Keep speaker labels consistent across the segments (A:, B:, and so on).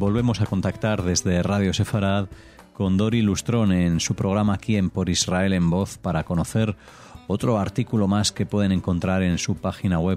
A: volvemos a contactar desde Radio Sefarad con Dori Lustrón en su programa Aquí en Por Israel en Voz para conocer otro artículo más que pueden encontrar en su página web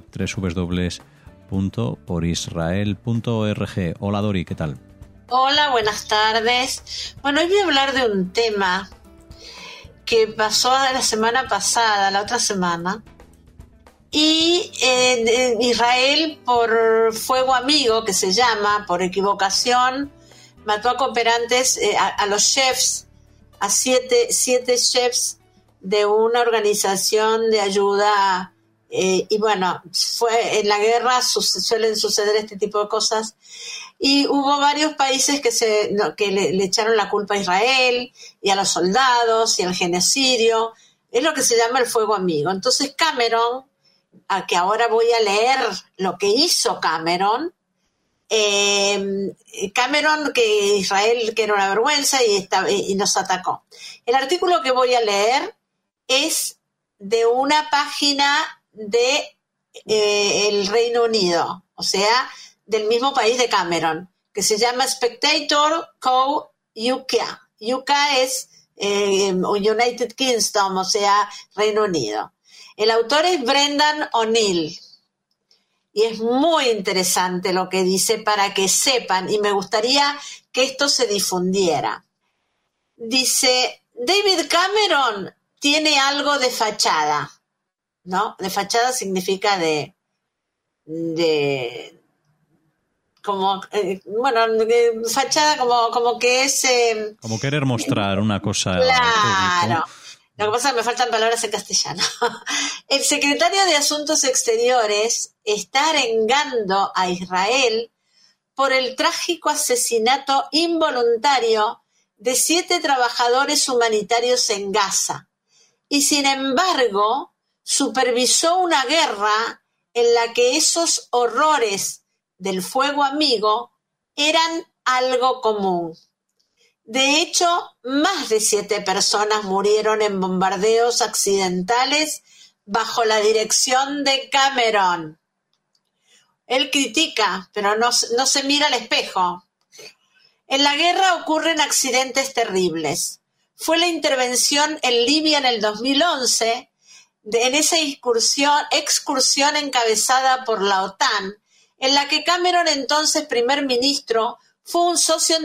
A: www.porisrael.org. Hola Dori, ¿qué tal?
B: Hola, buenas tardes. Bueno, hoy voy a hablar de un tema que pasó la semana pasada, la otra semana, y Israel, por fuego amigo, que se llama, por equivocación, mató a cooperantes, a los chefs, a siete chefs de una organización de ayuda, y bueno, en la guerra suelen suceder este tipo de cosas, y hubo varios países que le echaron la culpa a Israel, y a los soldados, y al genocidio. Es lo que se llama el fuego amigo. Entonces Cameron, a que ahora voy a leer lo que hizo Cameron, que Israel, que era una vergüenza, y nos atacó. El artículo que voy a leer es de una página de el Reino Unido, o sea, del mismo país de Cameron, que se llama Spectator Co. UK. UK es United Kingdom, o sea, Reino Unido. El autor es Brendan O'Neill. Y es muy interesante lo que dice para que sepan, y me gustaría que esto se difundiera. Dice, David Cameron tiene algo de fachada, ¿no? De fachada significa fachada como que es...
A: como querer mostrar una cosa.
B: Claro. Lo que pasa es que me faltan palabras en castellano. El secretario de Asuntos Exteriores está arengando a Israel por el trágico asesinato involuntario de 7 trabajadores humanitarios en Gaza y, sin embargo, supervisó una guerra en la que esos horrores del fuego amigo eran algo común. De hecho, más de 7 personas murieron en bombardeos accidentales bajo la dirección de Cameron. Él critica, pero no se mira al espejo. En la guerra ocurren accidentes terribles. Fue la intervención en Libia en el 2011, en esa excursión encabezada por la OTAN, en la que Cameron, entonces primer ministro, fue un socio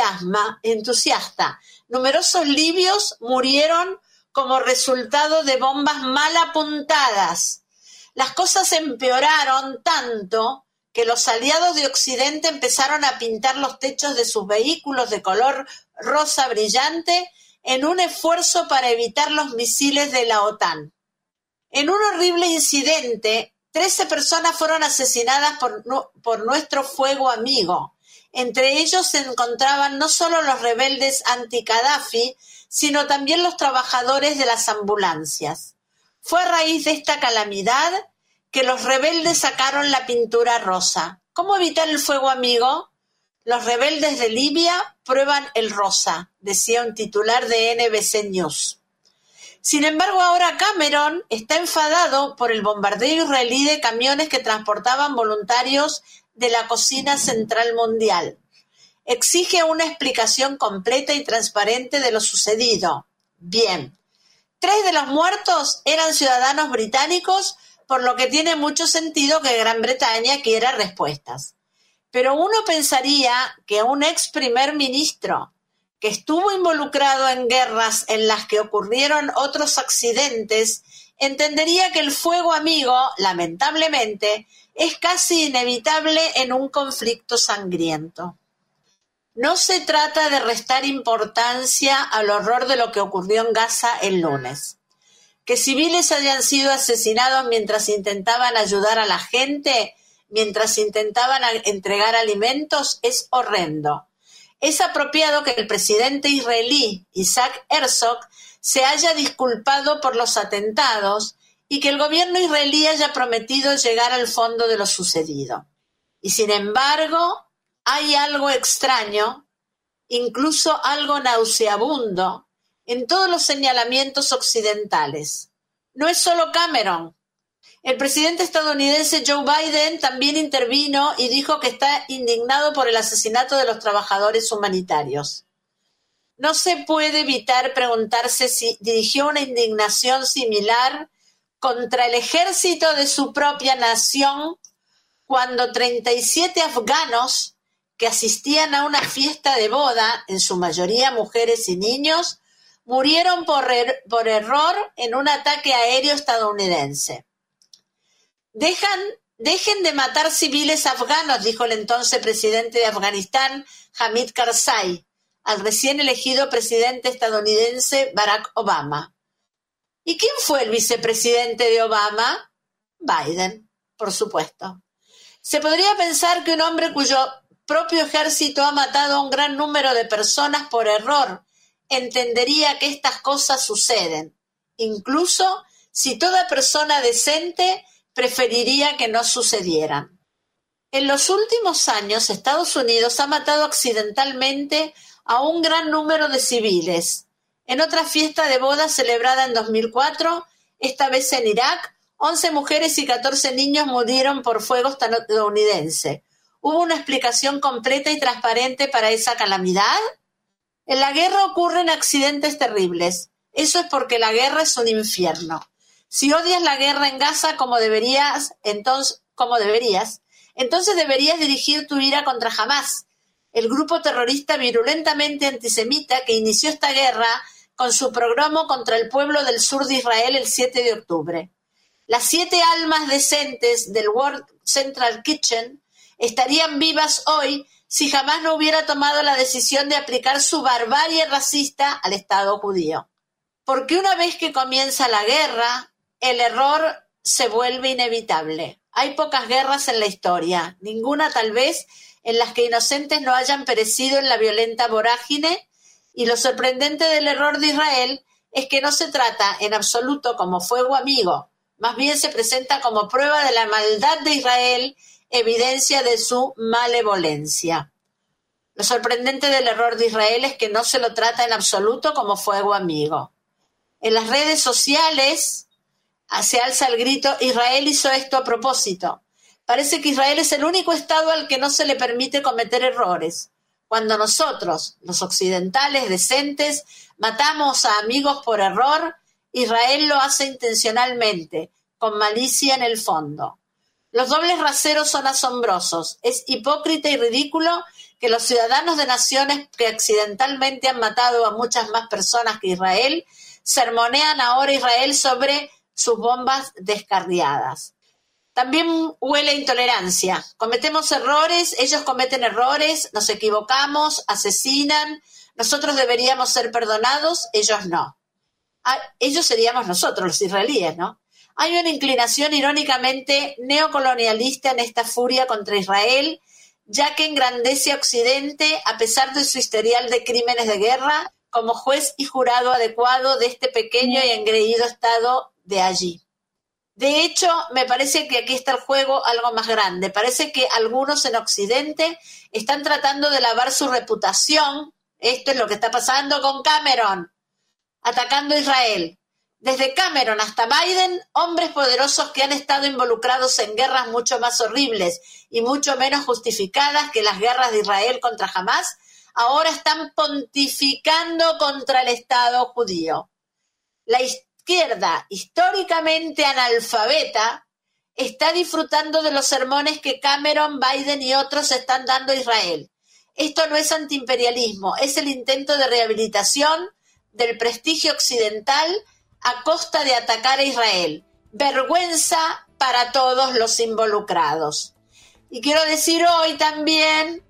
B: entusiasta. Numerosos libios murieron como resultado de bombas mal apuntadas. Las cosas empeoraron tanto que los aliados de Occidente empezaron a pintar los techos de sus vehículos de color rosa brillante en un esfuerzo para evitar los misiles de la OTAN. En un horrible incidente, 13 personas fueron asesinadas por nuestro fuego amigo. Entre ellos se encontraban no solo los rebeldes anti-Gaddafi, sino también los trabajadores de las ambulancias. Fue a raíz de esta calamidad que los rebeldes sacaron la pintura rosa. ¿Cómo evitar el fuego amigo? Los rebeldes de Libia prueban el rosa, decía un titular de NBC News. Sin embargo, ahora Cameron está enfadado por el bombardeo israelí de camiones que transportaban voluntarios de la Cocina Central Mundial. Exige una explicación completa y transparente de lo sucedido. Bien, 3 de los muertos eran ciudadanos británicos, por lo que tiene mucho sentido que Gran Bretaña quiera respuestas. Pero uno pensaría que un ex primer ministro que estuvo involucrado en guerras en las que ocurrieron otros accidentes entendería que el fuego amigo, lamentablemente, es casi inevitable en un conflicto sangriento. No se trata de restar importancia al horror de lo que ocurrió en Gaza el lunes. Que civiles hayan sido asesinados mientras intentaban ayudar a la gente, mientras intentaban entregar alimentos, es horrendo. Es apropiado que el presidente israelí Isaac Herzog se haya disculpado por los atentados y que el gobierno israelí haya prometido llegar al fondo de lo sucedido. Y sin embargo, hay algo extraño, incluso algo nauseabundo, en todos los señalamientos occidentales. No es solo Cameron. El presidente estadounidense Joe Biden también intervino y dijo que está indignado por el asesinato de los trabajadores humanitarios. No se puede evitar preguntarse si dirigió una indignación similar contra el ejército de su propia nación cuando 37 afganos que asistían a una fiesta de boda, en su mayoría mujeres y niños, murieron por error en un ataque aéreo estadounidense. Dejen de matar civiles afganos, dijo el entonces presidente de Afganistán, Hamid Karzai, al recién elegido presidente estadounidense Barack Obama. ¿Y quién fue el vicepresidente de Obama? Biden, por supuesto. Se podría pensar que un hombre cuyo propio ejército ha matado a un gran número de personas por error entendería que estas cosas suceden, incluso si toda persona decente preferiría que no sucedieran. En los últimos años, Estados Unidos ha matado accidentalmente a un gran número de civiles. En otra fiesta de boda celebrada en 2004, esta vez en Irak, 11 mujeres y 14 niños murieron por fuego estadounidense. ¿Hubo una explicación completa y transparente para esa calamidad? En la guerra ocurren accidentes terribles. Eso es porque la guerra es un infierno. Si odias la guerra en Gaza como deberías, entonces deberías dirigir tu ira contra Hamás, el grupo terrorista virulentamente antisemita que inició esta guerra con su programa contra el pueblo del sur de Israel el 7 de octubre. Las 7 almas decentes del World Central Kitchen estarían vivas hoy si Hamás no hubiera tomado la decisión de aplicar su barbarie racista al Estado judío. Porque una vez que comienza la guerra, el error se vuelve inevitable. Hay pocas guerras en la historia, ninguna tal vez en las que inocentes no hayan perecido en la violenta vorágine, y lo sorprendente del error de Israel es que no se trata en absoluto como fuego amigo, más bien se presenta como prueba de la maldad de Israel, evidencia de su malevolencia. Lo sorprendente del error de Israel es que no se lo trata en absoluto como fuego amigo. En las redes sociales se alza el grito: Israel hizo esto a propósito. Parece que Israel es el único Estado al que no se le permite cometer errores. Cuando nosotros, los occidentales decentes, matamos a amigos por error, Israel lo hace intencionalmente, con malicia en el fondo. Los dobles raseros son asombrosos. Es hipócrita y ridículo que los ciudadanos de naciones que accidentalmente han matado a muchas más personas que Israel sermonean ahora a Israel sobre sus bombas descarriadas. También huele a intolerancia. Cometemos errores, ellos cometen errores, nos equivocamos, asesinan. Nosotros deberíamos ser perdonados, ellos no. Ellos seríamos nosotros, los israelíes, ¿no? Hay una inclinación irónicamente neocolonialista en esta furia contra Israel, ya que engrandece a Occidente a pesar de su historial de crímenes de guerra como juez y jurado adecuado de este pequeño y engreído Estado de allí. De hecho, me parece que aquí está el juego algo más grande. Parece que algunos en Occidente están tratando de lavar su reputación. Esto es lo que está pasando con Cameron, atacando a Israel. Desde Cameron hasta Biden, hombres poderosos que han estado involucrados en guerras mucho más horribles y mucho menos justificadas que las guerras de Israel contra Hamás, ahora están pontificando contra el Estado judío. La izquierda, históricamente analfabeta, está disfrutando de los sermones que Cameron, Biden y otros están dando a Israel. Esto no es antiimperialismo, es el intento de rehabilitación del prestigio occidental a costa de atacar a Israel. Vergüenza para todos los involucrados. Y quiero decir hoy también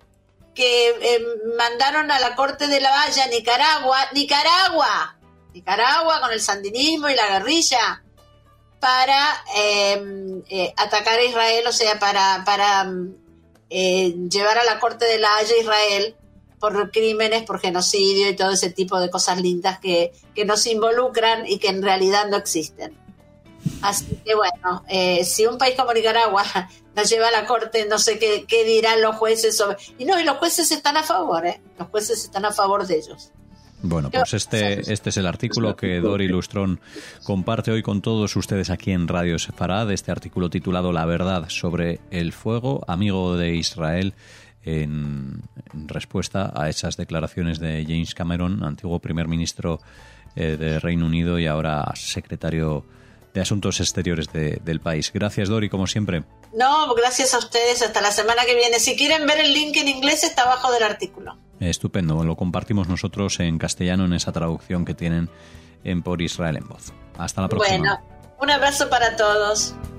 B: que mandaron a la Corte de la Haya Nicaragua con el sandinismo y la guerrilla para atacar a Israel, o sea, para llevar a la Corte de la Haya a Israel por crímenes, por genocidio y todo ese tipo de cosas lindas que nos involucran y que en realidad no existen. Así que bueno, si un país como Nicaragua nos lleva a la corte, no sé qué dirán los jueces sobre... Y los jueces están a favor, los jueces están a favor de ellos.
A: Bueno, pues este es el artículo que Dori Lustrón comparte hoy con todos ustedes aquí en Radio Sefarad, este artículo titulado La verdad sobre el fuego, amigo de Israel, en respuesta a esas declaraciones de James Cameron, antiguo primer ministro de Reino Unido y ahora secretario de Asuntos Exteriores del país. Gracias, Dori, como siempre.
B: No, gracias a ustedes. Hasta la semana que viene. Si quieren ver el link en inglés, está abajo del artículo.
A: Estupendo. Lo compartimos nosotros en castellano en esa traducción que tienen en Por Israel en Voz. Hasta la próxima.
B: Bueno, un abrazo para todos.